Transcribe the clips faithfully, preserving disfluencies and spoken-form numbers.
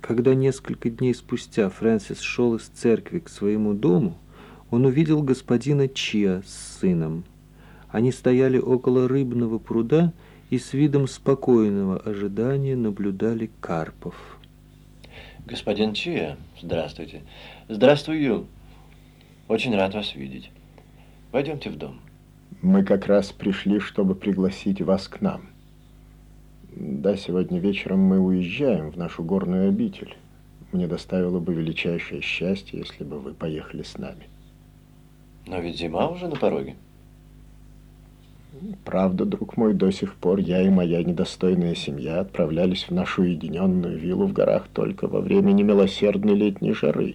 Когда несколько дней спустя Фрэнсис шел из церкви к своему дому, он увидел господина Чиа с сыном. Они стояли около рыбного пруда и с видом спокойного ожидания наблюдали карпов. Господин Чиа, здравствуйте. Здравствуй, Ю. Очень рад вас видеть. Пойдемте в дом. Мы как раз пришли, чтобы пригласить вас к нам. Да, сегодня вечером мы уезжаем в нашу горную обитель. Мне доставило бы величайшее счастье, если бы вы поехали с нами. Но ведь зима уже на пороге. Правда, друг мой, до сих пор я и моя недостойная семья отправлялись в нашу уединенную виллу в горах только во время немилосердной летней жары.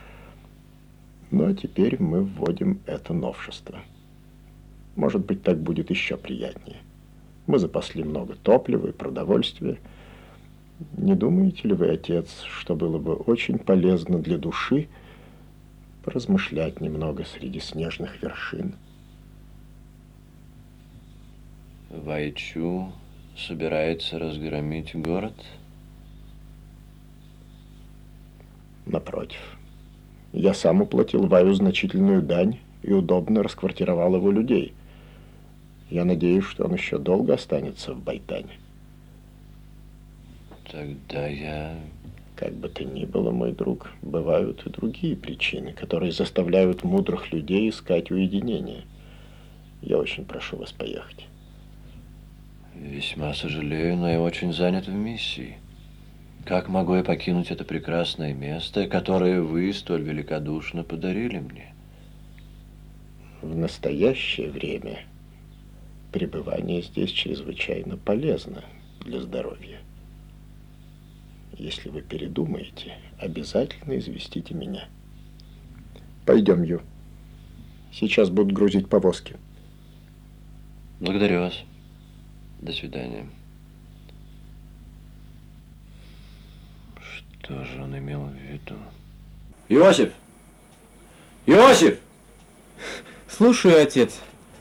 Но теперь мы вводим это новшество. Может быть, так будет еще приятнее. Мы запасли много топлива и продовольствия. Не думаете ли вы, отец, что было бы очень полезно для души поразмышлять немного среди снежных вершин? Вайчу собирается разгромить город? Напротив. Я сам уплатил Ваю значительную дань и удобно расквартировал его людей. Я надеюсь, что он еще долго останется в Байтане. Тогда я... Как бы то ни было, мой друг, бывают и другие причины, которые заставляют мудрых людей искать уединение. Я очень прошу вас поехать. Весьма сожалею, но я очень занят в миссии. Как могу я покинуть это прекрасное место, которое вы столь великодушно подарили мне? В настоящее время пребывание здесь чрезвычайно полезно для здоровья. Если вы передумаете, обязательно известите меня. Пойдем, Ю. Сейчас будут грузить повозки. Благодарю вас. До свидания. Что же он имел в виду? Иосиф! Иосиф! Слушаю, отец.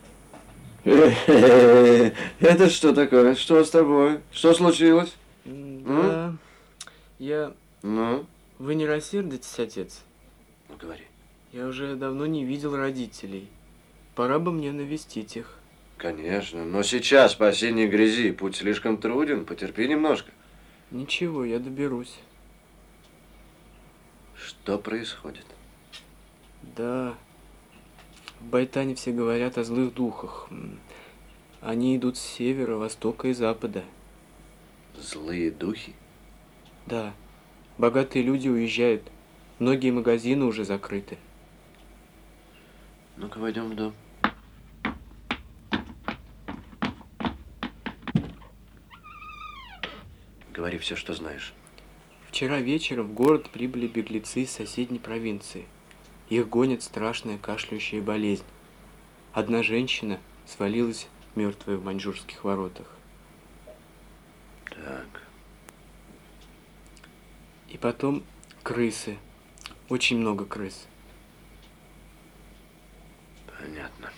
Это что такое? Что с тобой? Что случилось? Да, я... Ну? Вы не рассердитесь, отец? Ну, говори. Я уже давно не видел родителей. Пора бы мне навестить их. Конечно, но сейчас по осенней грязи путь слишком труден. Потерпи немножко. Ничего, я доберусь. Что происходит? Да, в Байтане все говорят о злых духах. Они идут с севера, востока и запада. Злые духи? Да, богатые люди уезжают. Многие магазины уже закрыты. Ну-ка, войдем в дом. Говори все, что знаешь. Вчера вечером в город прибыли беглецы из соседней провинции. Их гонит страшная кашляющая болезнь. Одна женщина свалилась мертвая в маньчжурских воротах. Так. И потом крысы. Очень много крыс. Понятно.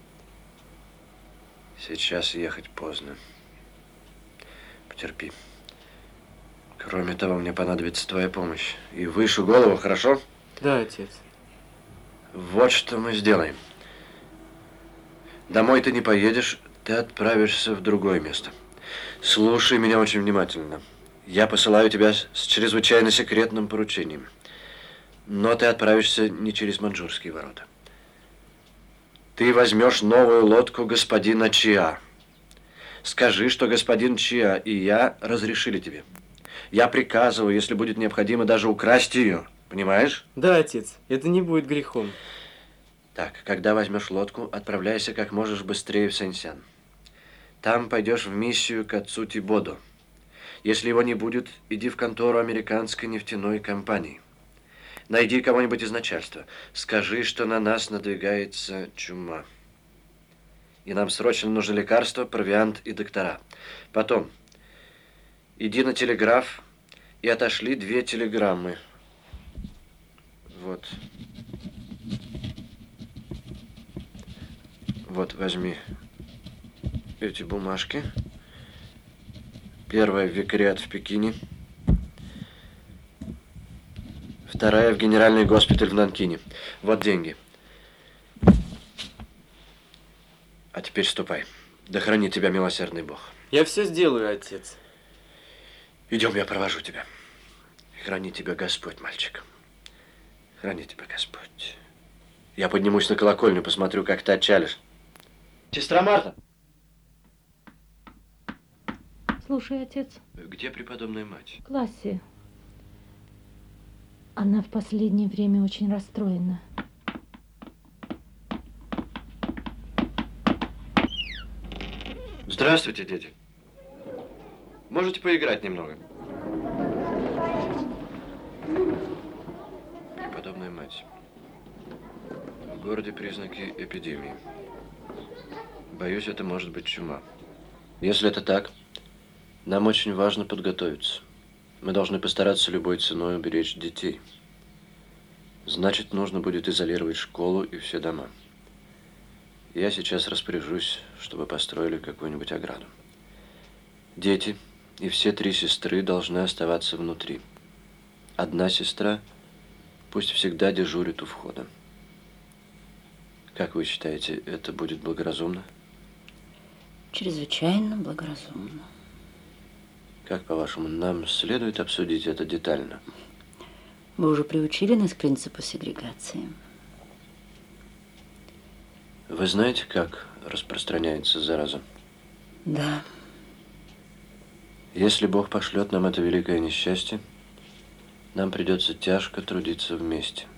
Сейчас ехать поздно. Потерпи. Кроме того, мне понадобится твоя помощь. И выше голову, хорошо? Да, отец. Вот что мы сделаем. Домой ты не поедешь, ты отправишься в другое место. Слушай меня очень внимательно. Я посылаю тебя с чрезвычайно секретным поручением. Но ты отправишься не через маньчжурские ворота. Ты возьмешь новую лодку господина Чиа. Скажи, что господин Чиа и я разрешили тебе. Я приказываю, если будет необходимо, даже украсть ее. Понимаешь? Да, отец, это не будет грехом. Так, когда возьмешь лодку, отправляйся как можешь быстрее в Сэньсян. Там пойдешь в миссию к отцу Тибодо. Если его не будет, иди в контору американской нефтяной компании. Найди кого-нибудь из начальства. Скажи, что на нас надвигается чума. И нам срочно нужны лекарства, провиант и доктора. Потом иди на телеграф и отошли две телеграммы. Вот. Вот, возьми эти бумажки. Первая — викариат в Пекине. Вторая в генеральный госпиталь в Нанкине. Вот деньги. А теперь ступай. Да хранит тебя милосердный Бог. Я все сделаю, отец. Идем, я провожу тебя. Храни тебя Господь, мальчик. Храни тебя Господь. Я поднимусь на колокольню, посмотрю, как ты отчалишь. Сестра Марта! Слушай, отец. Где преподобная мать? В классе. Она в последнее время очень расстроена. Здравствуйте, дети. Можете поиграть немного? Преподобная мать. В городе признаки эпидемии. Боюсь, это может быть чума. Если это так, нам очень важно подготовиться. Мы должны постараться любой ценой уберечь детей. Значит, нужно будет изолировать школу и все дома. Я сейчас распоряжусь, чтобы построили какую-нибудь ограду. Дети и все три сестры должны оставаться внутри. Одна сестра пусть всегда дежурит у входа. Как вы считаете, это будет благоразумно? Чрезвычайно благоразумно. Как, по-вашему, нам следует обсудить это детально? Вы уже приучили нас к принципу сегрегации. Вы знаете, как распространяется зараза? Да. Если Бог пошлет нам это великое несчастье, нам придется тяжко трудиться вместе.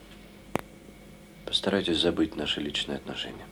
Постарайтесь забыть наши личные отношения.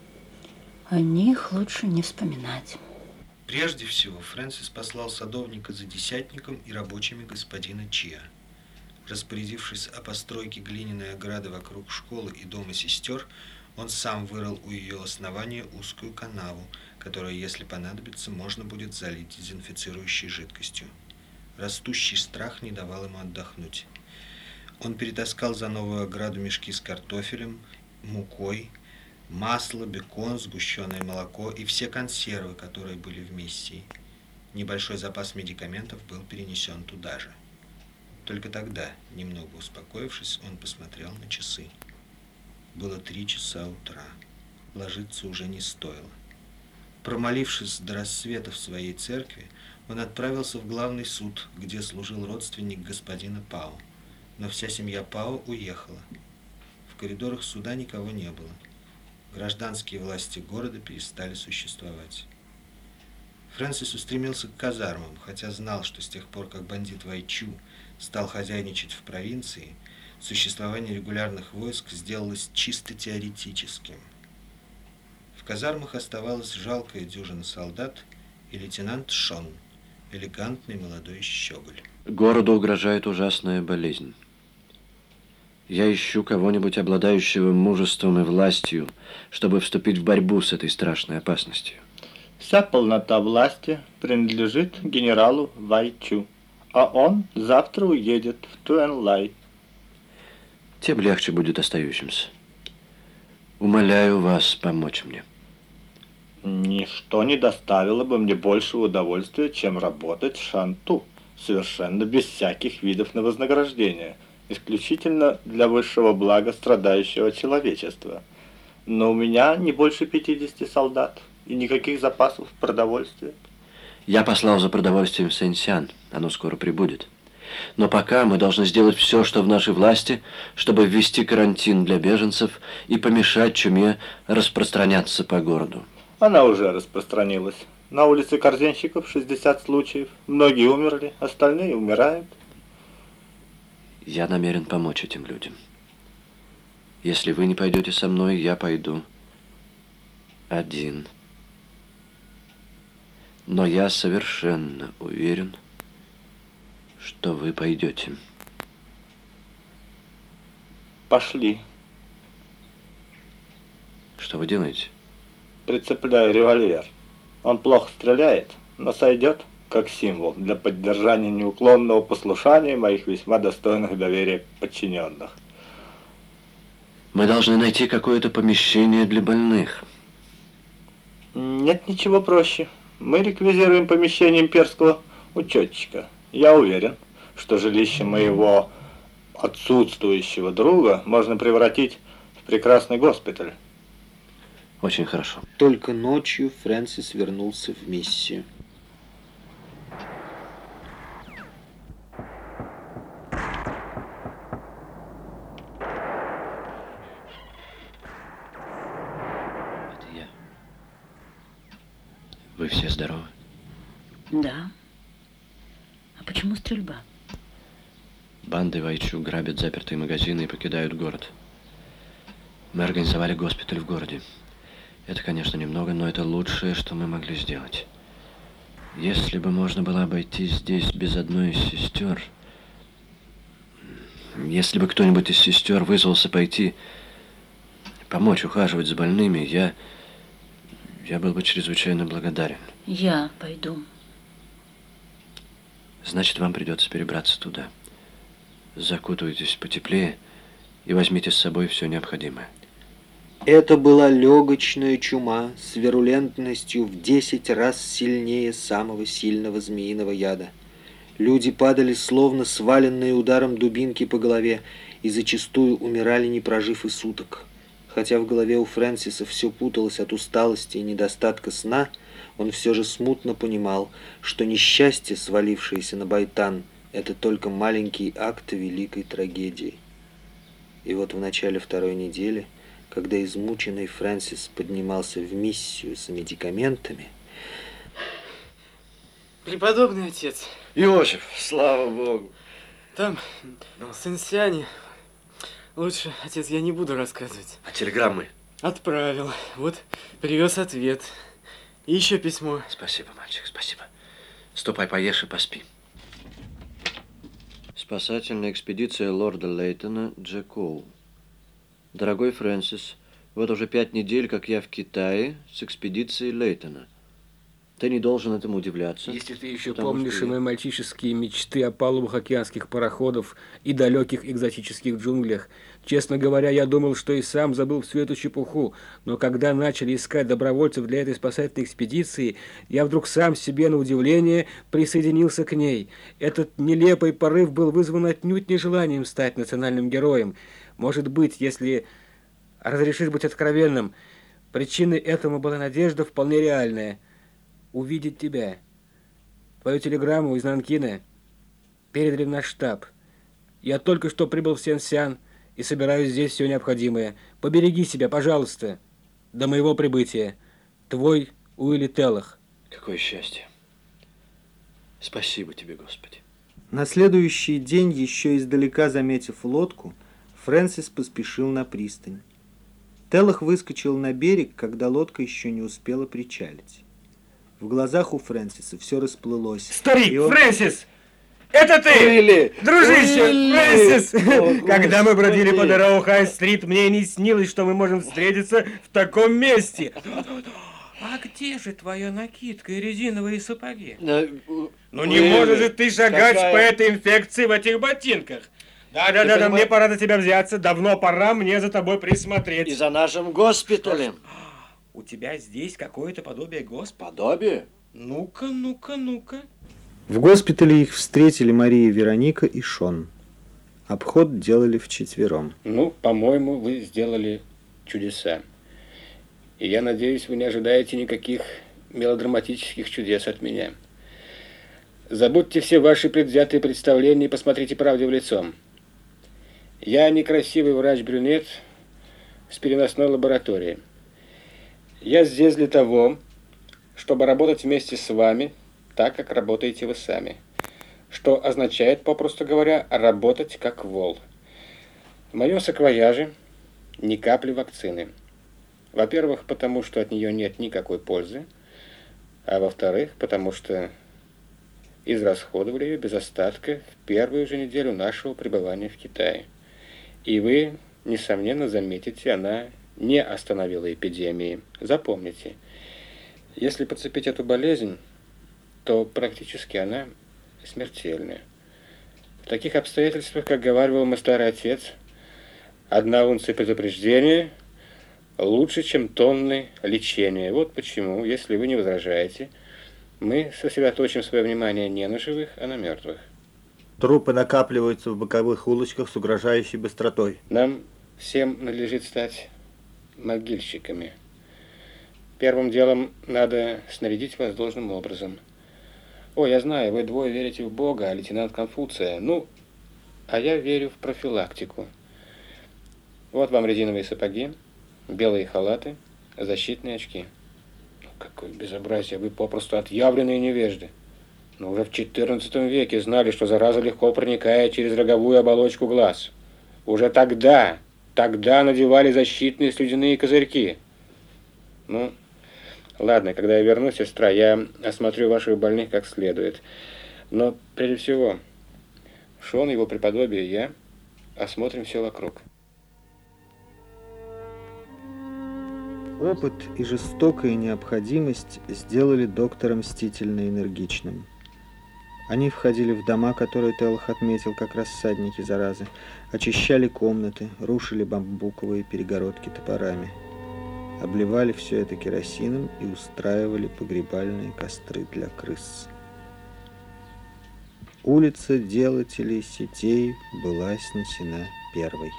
О них лучше не вспоминать. Прежде всего, Фрэнсис послал садовника за десятником и рабочими господина Чиа. Распорядившись о постройке глиняной ограды вокруг школы и дома сестер, он сам вырыл у ее основания узкую канаву, которую, если понадобится, можно будет залить дезинфицирующей жидкостью. Растущий страх не давал ему отдохнуть. Он перетаскал за новую ограду мешки с картофелем, мукой, масло, бекон, сгущенное молоко и все консервы, которые были в миссии. Небольшой запас медикаментов был перенесен туда же. Только тогда, немного успокоившись, он посмотрел на часы. Было три часа утра. Ложиться уже не стоило. Промолившись до рассвета в своей церкви, он отправился в главный суд, где служил родственник господина Пау. Но вся семья Пау уехала. В коридорах суда никого не было. Гражданские власти города перестали существовать. Фрэнсис устремился к казармам, хотя знал, что с тех пор, как бандит Вайчу стал хозяйничать в провинции, существование регулярных войск сделалось чисто теоретическим. В казармах оставалась жалкая дюжина солдат и лейтенант Шон, элегантный молодой щеголь. Городу угрожает ужасная болезнь. Я ищу кого-нибудь, обладающего мужеством и властью, чтобы вступить в борьбу с этой страшной опасностью. Вся полнота власти принадлежит генералу Вайчу, а он завтра уедет в Туэнлай. Тем легче будет остающимся. Умоляю вас помочь мне. Ничто не доставило бы мне большего удовольствия, чем работать в Шанту, совершенно без всяких видов на вознаграждение, исключительно для высшего блага страдающего человечества. Но у меня не больше пятидесяти солдат и никаких запасов продовольствия. Я послал за продовольствием в Сэньсян, оно скоро прибудет. Но пока мы должны сделать все, что в нашей власти, чтобы ввести карантин для беженцев и помешать чуме распространяться по городу. Она уже распространилась. На улице корзинщиков шестьдесят случаев. Многие умерли, остальные умирают. Я намерен помочь этим людям. Если вы не пойдете со мной, я пойду один. Но я совершенно уверен, что вы пойдете. Пошли. Что вы делаете? Прицепляю револьвер. Он плохо стреляет, но сойдет как символ для поддержания неуклонного послушания моих весьма достойных доверия подчиненных. Мы должны найти какое-то помещение для больных. Нет ничего проще. Мы реквизируем помещение имперского учетчика. Я уверен, что жилище моего отсутствующего друга можно превратить в прекрасный госпиталь. Очень хорошо. Только ночью Фрэнсис вернулся в миссию. Это я. Вы все здоровы? Да. А почему стрельба? Банды Вайчу грабят запертые магазины и покидают город. Мы организовали госпиталь в городе. Это, конечно, немного, но это лучшее, что мы могли сделать. Если бы можно было обойтись здесь без одной из сестер... Если бы кто-нибудь из сестер вызвался пойти помочь ухаживать за больными, я... Я был бы чрезвычайно благодарен. Я пойду. Значит, вам придется перебраться туда. Закутывайтесь потеплее и возьмите с собой все необходимое. Это была легочная чума с вирулентностью в десять раз сильнее самого сильного змеиного яда. Люди падали, словно сваленные ударом дубинки по голове, и зачастую умирали, не прожив и суток. Хотя в голове у Фрэнсиса все путалось от усталости и недостатка сна, он все же смутно понимал, что несчастье, свалившееся на Байтан, это только маленький акт великой трагедии. И вот в начале второй недели, когда измученный Фрэнсис поднимался в миссию с медикаментами... Преподобный отец. Иосиф, слава Богу. Там, в Сен-Сиане... Лучше, отец, я не буду рассказывать. А телеграммы? Отправил. Вот, привез ответ. И еще письмо. Спасибо, мальчик, спасибо. Ступай, поешь и поспи. Спасательная экспедиция лорда Лейтона Джекоу. Дорогой Фрэнсис, вот уже пять недель, как я в Китае с экспедицией Лейтона. Ты не должен этому удивляться. Если ты еще потому помнишь что мои я- мальчишеские мечты о палубах океанских пароходов и далеких экзотических джунглях, честно говоря, я думал, что и сам забыл всю эту чепуху, но когда начали искать добровольцев для этой спасательной экспедиции, я вдруг сам себе на удивление присоединился к ней. Этот нелепый порыв был вызван отнюдь не желанием стать национальным героем. Может быть, если разрешишь быть откровенным, причиной этому была надежда вполне реальная – увидеть тебя. Твою телеграмму из Нанкина передали в наш штаб. Я только что прибыл в Сен-Сиан и собираю здесь все необходимое. Побереги себя, пожалуйста, до моего прибытия. Твой Уилли Теллах. Какое счастье. Спасибо тебе, Господи. На следующий день, еще издалека заметив лодку, Фрэнсис поспешил на пристань. Теллах выскочил на берег, когда лодка еще не успела причалить. В глазах у Фрэнсиса все расплылось. Старик, и он... Фрэнсис! Это ты! Уилли! Дружище, Уилли! Фрэнсис! О, Когда мы бродили по Господи! дорогу Хай-стрит, мне и не снилось, что мы можем встретиться в таком месте. А где же твоя накидка и резиновые сапоги? Ну не можешь же ты шагать какая- по этой инфекции в этих ботинках. Да-да-да, понимаешь- мне пора за тебя взяться. Давно пора мне за тобой присмотреть. И за нашим госпиталем. У тебя здесь какое-то подобие Господа? Подобие? Ну-ка, ну-ка, ну-ка. В госпитале их встретили Мария, Вероника и Шон. Обход делали вчетвером. Ну, по-моему, вы сделали чудеса. И я надеюсь, вы не ожидаете никаких мелодраматических чудес от меня. Забудьте все ваши предвзятые представления и посмотрите правде в лицо. Я некрасивый врач-брюнет с переносной лаборатории. Я здесь для того, чтобы работать вместе с вами, так, как работаете вы сами. Что означает, попросту говоря, работать как вол. В моем саквояже ни капли вакцины. Во-первых, потому что от нее нет никакой пользы. А во-вторых, потому что израсходовали ее без остатка в первую же неделю нашего пребывания в Китае. И вы, несомненно, заметите, она не остановила эпидемии. Запомните, если подцепить эту болезнь, то практически она смертельная. В таких обстоятельствах, как говаривал мой старый отец, одна унция предупреждения лучше, чем тонны лечения. Вот почему, если вы не возражаете, мы сосредоточим свое внимание не на живых, а на мертвых. Трупы накапливаются в боковых улочках с угрожающей быстротой. Нам всем надлежит стать могильщиками. Первым делом надо снарядить вас должным образом. О, я знаю, вы двое верите в Бога, а лейтенант Конфуция. Ну, а я верю в профилактику. Вот вам резиновые сапоги, белые халаты, защитные очки. Ну, какое безобразие, вы попросту отъявленные невежды. Но уже в четырнадцатом веке знали, что зараза легко проникает через роговую оболочку глаз. Уже тогда, тогда надевали защитные слюдяные козырьки. Ну, ладно, когда я вернусь, сестра, я осмотрю ваших больных как следует. Но прежде всего, Шон, его преподобие, и я осмотрим все вокруг. Опыт и жестокая необходимость сделали доктора мстительно энергичным. Они входили в дома, которые Теллах отметил как рассадники заразы, очищали комнаты, рушили бамбуковые перегородки топорами, обливали все это керосином и устраивали погребальные костры для крыс. Улица делателей сетей была снесена первой.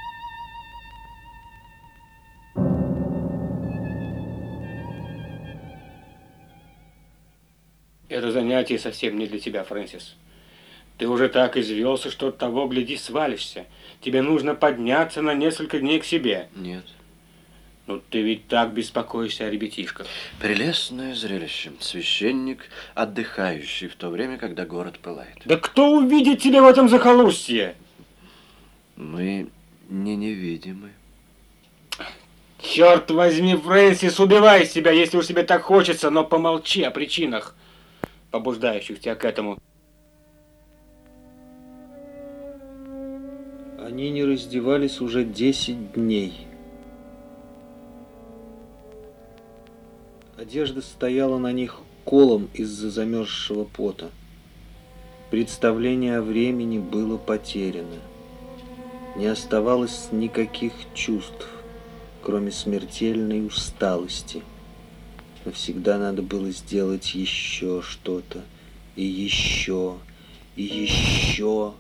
Это занятие совсем не для тебя, Фрэнсис. Ты уже так извелся, что от того, гляди, свалишься. Тебе нужно подняться на несколько дней к себе. Нет. Ну, ты ведь так беспокоишься о ребятишках. Прелестное зрелище. Священник, отдыхающий в то время, когда город пылает. Да кто увидит тебя в этом захолустье? Мы не невидимы. Черт возьми, Фрэнсис, убивай себя, если уж тебе так хочется, но помолчи о причинах, побуждающих тебя к этому. Они не раздевались уже десять дней. Одежда стояла на них колом из-за замерзшего пота. Представление о времени было потеряно. Не оставалось никаких чувств, кроме смертельной усталости. Навсегда надо было сделать еще что-то, и еще, и еще.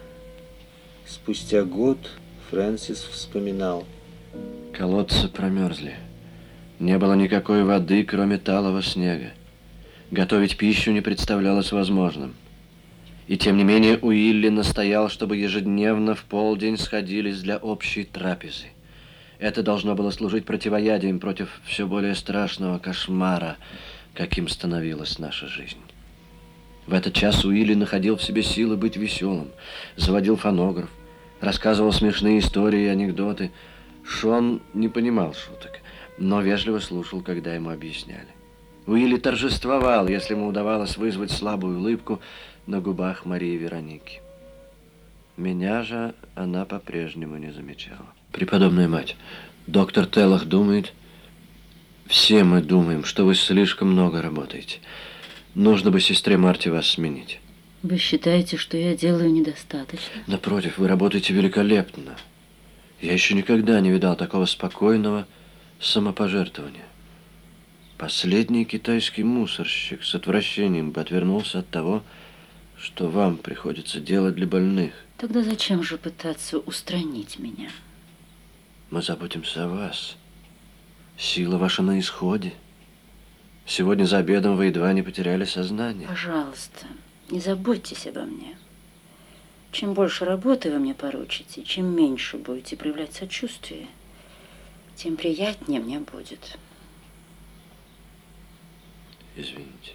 Спустя год Фрэнсис вспоминал. Колодцы промерзли. Не было никакой воды, кроме талого снега. Готовить пищу не представлялось возможным. И тем не менее Уилли настоял, чтобы ежедневно в полдень сходились для общей трапезы. Это должно было служить противоядием против все более страшного кошмара, каким становилась наша жизнь. В этот час Уилли находил в себе силы быть веселым, заводил фонограф, рассказывал смешные истории и анекдоты. Шон не понимал шуток, но вежливо слушал, когда ему объясняли. Уилли торжествовал, если ему удавалось вызвать слабую улыбку на губах Марии Вероники. Меня же она по-прежнему не замечала. Преподобная мать, доктор Теллах думает, все мы думаем, что вы слишком много работаете. Нужно бы сестре Марте вас сменить. Вы считаете, что я делаю недостаточно? Напротив, вы работаете великолепно. Я еще никогда не видал такого спокойного самопожертвования. Последний китайский мусорщик с отвращением бы отвернулся от того, что вам приходится делать для больных. Тогда зачем же пытаться устранить меня? Мы заботимся о вас. Сила ваша на исходе. Сегодня за обедом вы едва не потеряли сознание. Пожалуйста, не заботьтесь обо мне. Чем больше работы вы мне поручите, чем меньше будете проявлять сочувствие, тем приятнее мне будет. Извините.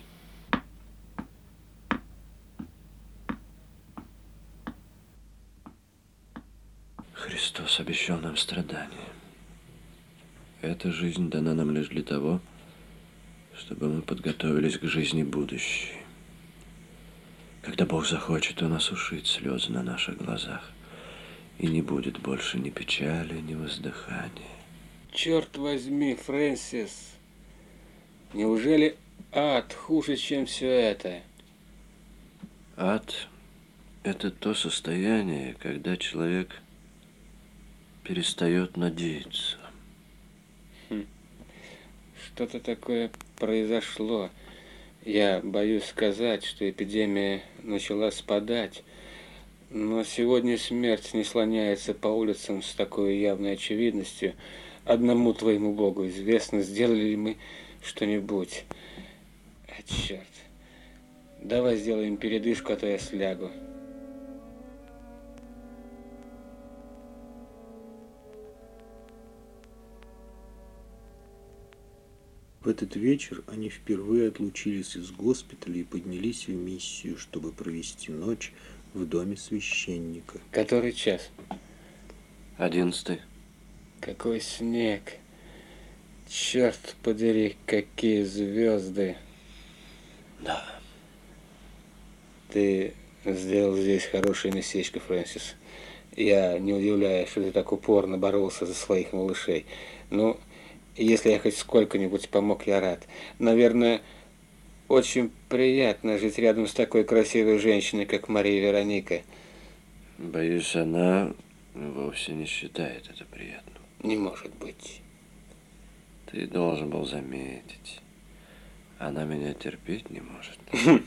Христос обещал нам страдания. Эта жизнь дана нам лишь для того, чтобы мы подготовились к жизни будущей. Когда Бог захочет, Он осушит слезы на наших глазах, и не будет больше ни печали, ни воздыхания. Черт возьми, Фрэнсис, неужели ад хуже, чем все это? Ад – это то состояние, когда человек перестает надеяться. Хм. Что-то такое произошло. Я боюсь сказать, что эпидемия начала спадать. Но сегодня смерть не слоняется по улицам с такой явной очевидностью. Одному твоему Богу известно, сделали ли мы что-нибудь. А, черт. Давай сделаем передышку, а то я слягу. В этот вечер они впервые отлучились из госпиталя и поднялись в миссию, чтобы провести ночь в доме священника. Который час? Одиннадцатый. Какой снег. Черт подери, какие звезды. Да. Ты сделал здесь хорошее местечко, Фрэнсис. Я не удивляюсь, что ты так упорно боролся за своих малышей. Ну, если я хоть сколько-нибудь помог, я рад. Наверное, очень приятно жить рядом с такой красивой женщиной, как Мария Вероника. Боюсь, она вовсе не считает это приятным. Не может быть. Ты должен был заметить. Она меня терпеть не может.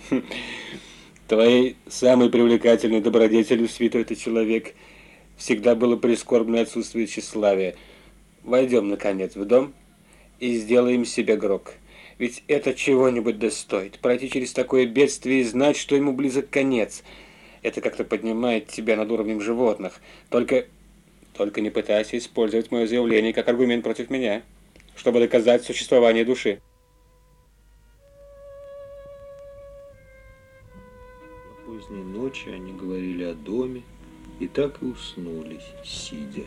Твоей самой привлекательной добродетелью, святой ты человек, всегда было прискорбное отсутствие тщеславия. Войдем, наконец, в дом и сделаем себе гроб. Ведь это чего-нибудь достоит. Пройти через такое бедствие и знать, что ему близок конец. Это как-то поднимает тебя над уровнем животных. Только, только не пытайся использовать мое заявление как аргумент против меня, чтобы доказать существование души. До поздней ночи они говорили о доме и так и уснули, сидя.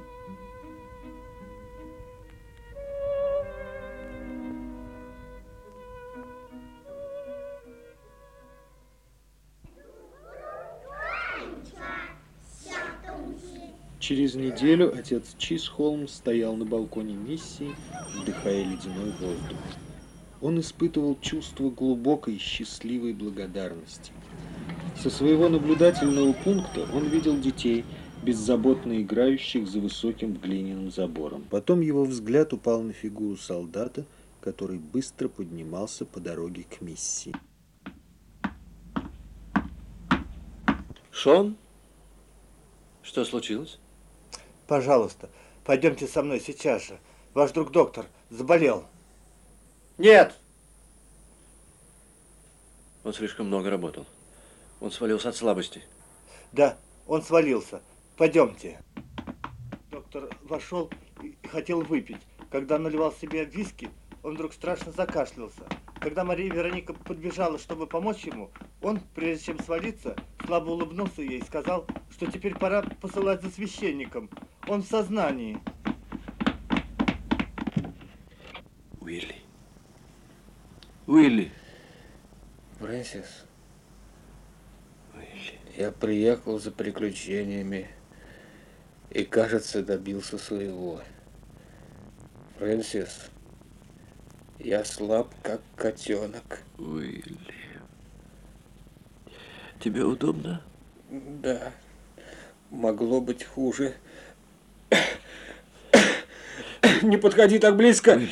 Через неделю отец Чисхолм стоял на балконе миссии, вдыхая ледяной воздух. Он испытывал чувство глубокой счастливой благодарности. Со своего наблюдательного пункта он видел детей, беззаботно играющих за высоким глиняным забором. Потом его взгляд упал на фигуру солдата, который быстро поднимался по дороге к миссии. Шон? Что случилось? Пожалуйста, пойдемте со мной сейчас же. Ваш друг доктор заболел. Нет! Он слишком много работал. Он свалился от слабости. Да, он свалился. Пойдемте. Доктор вошел и хотел выпить. Когда наливал себе виски, он вдруг страшно закашлялся. Когда Мария Вероника подбежала, чтобы помочь ему, он, прежде чем свалиться, слабо улыбнулся ей и сказал, что теперь пора посылать за священником. Он в сознании. Уилли. Уилли. Фрэнсис. Уилли. Я приехал за приключениями и, кажется, добился своего. Фрэнсис. Я слаб, как котенок. Уилли. Тебе удобно? Да. Могло быть хуже. Не подходи так близко. Уилли.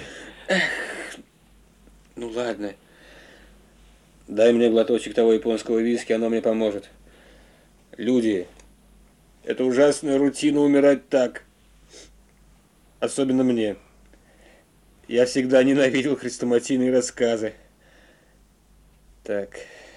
Ну ладно. Дай мне глоточек того японского виски, оно мне поможет. Люди, это ужасная рутина умирать так. Особенно мне. Я всегда ненавидел хрестоматийные рассказы. Так.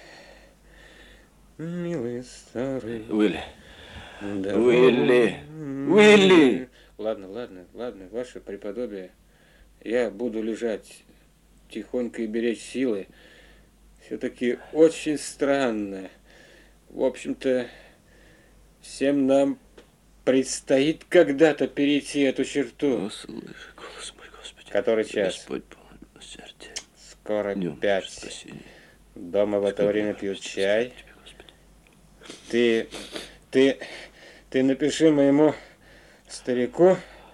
Милый старый. Уилли. Да. Уилли. Уилли. Ладно, ладно, ладно, ваше преподобие. Я буду лежать тихонько и беречь силы. Все-таки очень странно. В общем-то, всем нам предстоит когда-то перейти эту черту. О, слышь, голос мой, Господи. Который час? Господь полон милосердия. Скоро Днем пять. спасения. Дома в это Господи, время пьют Господи, чай. Тебе, Господи. Ты, ты, ты напиши моему старику.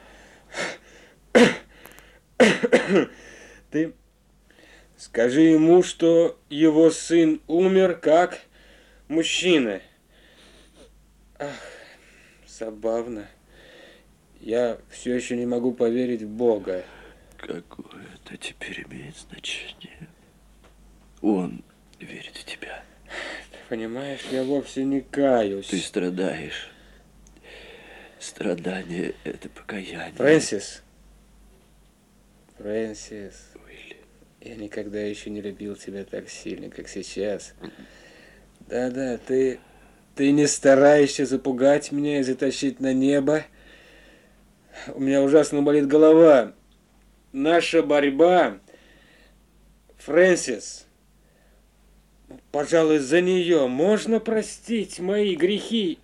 Ты скажи ему, что его сын умер как мужчина. Ах, забавно. Я все еще не могу поверить в Бога. Какое это теперь имеет значение? Он верит в тебя. Понимаешь, я вовсе не каюсь. Ты страдаешь. Страдание — это покаяние. Фрэнсис. Фрэнсис. Уилли. Я никогда еще не любил тебя так сильно, как сейчас. Да-да, ты... Ты не стараешься запугать меня и затащить на небо. У меня ужасно болит голова. Наша борьба... Фрэнсис, пожалуй, за нее можно простить мои грехи.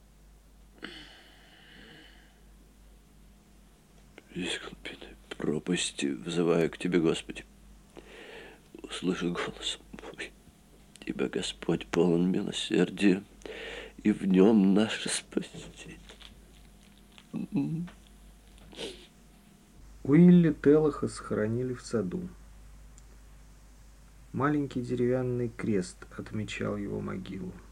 Из глубины пропасти взываю к Тебе, Господи. Услыши голос мой, ибо Господь полон милосердия, и в нем наше спасение. Уилли Теллаха схоронили в саду. Маленький деревянный крест отмечал его могилу.